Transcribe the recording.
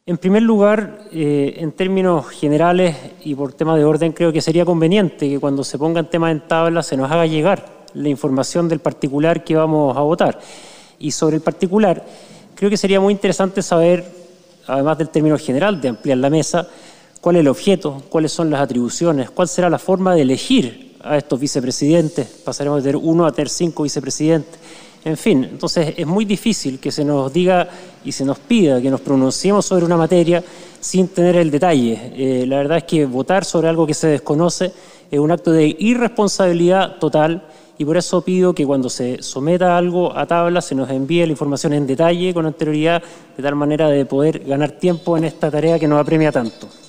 En primer lugar, en términos generales y por tema de orden, creo que sería conveniente que cuando se pongan temas en tabla se nos haga llegar la información del particular que vamos a votar. Y sobre el particular, creo que sería muy interesante saber, además del término general de ampliar la mesa, cuál es el objeto, cuáles son las atribuciones, cuál será la forma de elegir a estos vicepresidentes. Pasaremos de tener 1 a tener 5 vicepresidentes. En fin, entonces es muy difícil que se nos diga y se nos pida que nos pronunciemos sobre una materia sin tener el detalle. La verdad es que votar sobre algo que se desconoce es un acto de irresponsabilidad total y por eso pido que cuando se someta algo a tabla se nos envíe la información en detalle con anterioridad, de tal manera de poder ganar tiempo en esta tarea que nos apremia tanto.